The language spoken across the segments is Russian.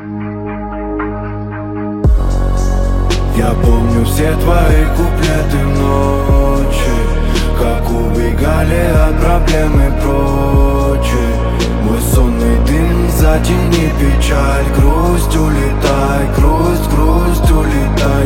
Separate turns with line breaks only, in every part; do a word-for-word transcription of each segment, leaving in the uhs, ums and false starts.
Я помню все твои куплеты в ночи, как убегали от проблем и прочее. Мой сонный дым, затяни печаль, грусть улетай, грусть, грусть улетай.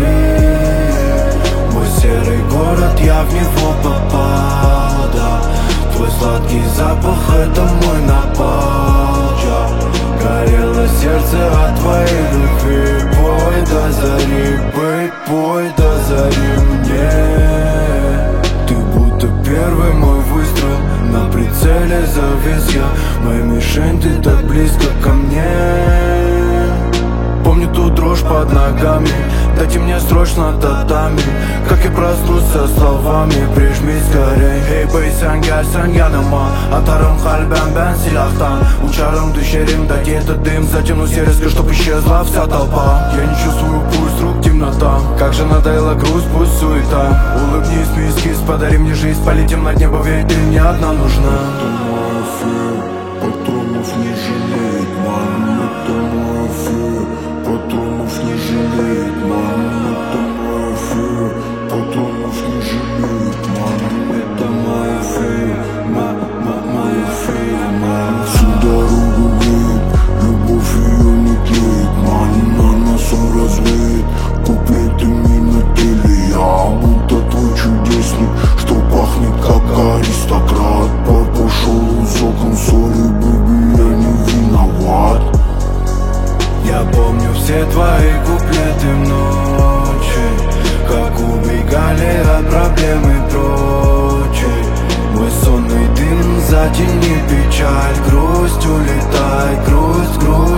Мой серый город, я в него попал, да. Твой сладкий запах, это мой напал, да. Горело сердце от твоей любви. Пой до зари, бэй, пой до зари мне. Ты будто первый мой выстрел, на прицеле завис я. Моя мишень, ты так близко ко мне. Помню ту дрожь под ногами, дайте мне срочно татами. Как я проснусь со словами, прижми скорей. Hey bey sen gelsen yanıma, atarım kalben ben silahtan. Uçarım düşerim, дайте этот дым, затянусь я резко, чтоб исчезла вся толпа. Я не чувствую пульс, рук темнота. Как же надоела грусть, пусть суета. Улыбнись, мисс кис, подари мне жизнь. Полетим над небо, ведь ты мне одна нужна.
Патронов не жалеет, мам, это мой эфир. Патронов не жалеет, мам, это мой эфир. Патронов не жалеет, мам, это мой эфир. Мой эфир, мам. Всю дорогу веет, любовь ее не тлеет. Мам, на нас он разлеет, куплетами на теле. Я будто твой чудесник, что пахнет как аристократ. Папа шел из окон, сори, бэби, я не виноват.
Я помню все твои куплеты в ночи, как убегали от проблем и прочее. Мой сонный дым, затяни печаль, грусть улетай, грусть, грусть.